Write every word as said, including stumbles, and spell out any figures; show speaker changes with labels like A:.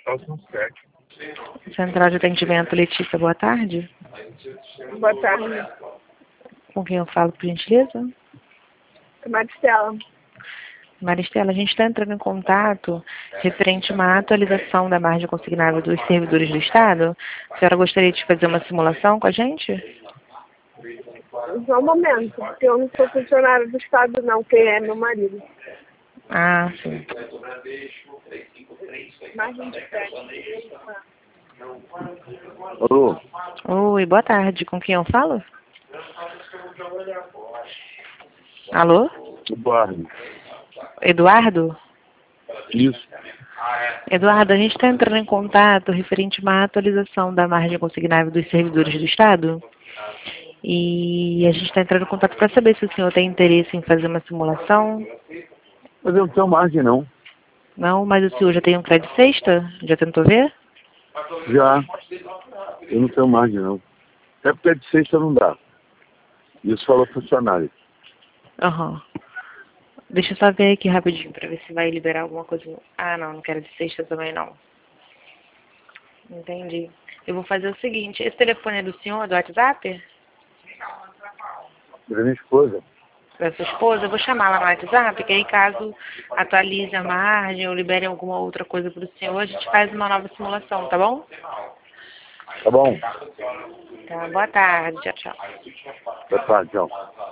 A: Central de atendimento, Letícia, boa tarde.
B: Boa tarde.
A: Com quem eu falo, por gentileza?
B: Maristela.
A: Maristela, a gente está entrando em contato referente a uma atualização da margem consignável dos servidores do Estado. A senhora gostaria de fazer uma simulação com a gente?
B: Só um momento, porque eu não sou funcionário do Estado, não. Quem é meu marido.
A: Ah, sim.
B: Margem de crédito.
C: Alô?
A: Oi, boa tarde. Com quem eu falo? Alô?
C: Eduardo.
A: Eduardo?
C: Isso.
A: Eduardo, a gente está entrando em contato referente a uma atualização da margem consignável dos servidores do Estado. E a gente está entrando em contato para saber se o senhor tem interesse em fazer uma simulação.
C: Mas eu não tenho margem, não.
A: Não, mas o senhor já tem um crédito sexta? Já tentou ver?
C: Já. Eu não tenho margem, não. Até porque de sexta não dá. Isso falou funcionário.
A: Aham. Deixa eu só ver aqui rapidinho para ver se vai liberar alguma coisa. Ah, não, não quero de sexta também não. Entendi. Eu vou fazer o seguinte, esse telefone é do senhor, do WhatsApp?
C: Da minha esposa.
A: Da sua esposa? Eu vou chamar lá no WhatsApp, que aí caso atualize a margem ou libere alguma outra coisa para o senhor, a gente faz uma nova simulação, tá bom?
C: Tá bom?
A: Tá, boa tarde, tchau, tchau.
C: Boa tarde, tchau.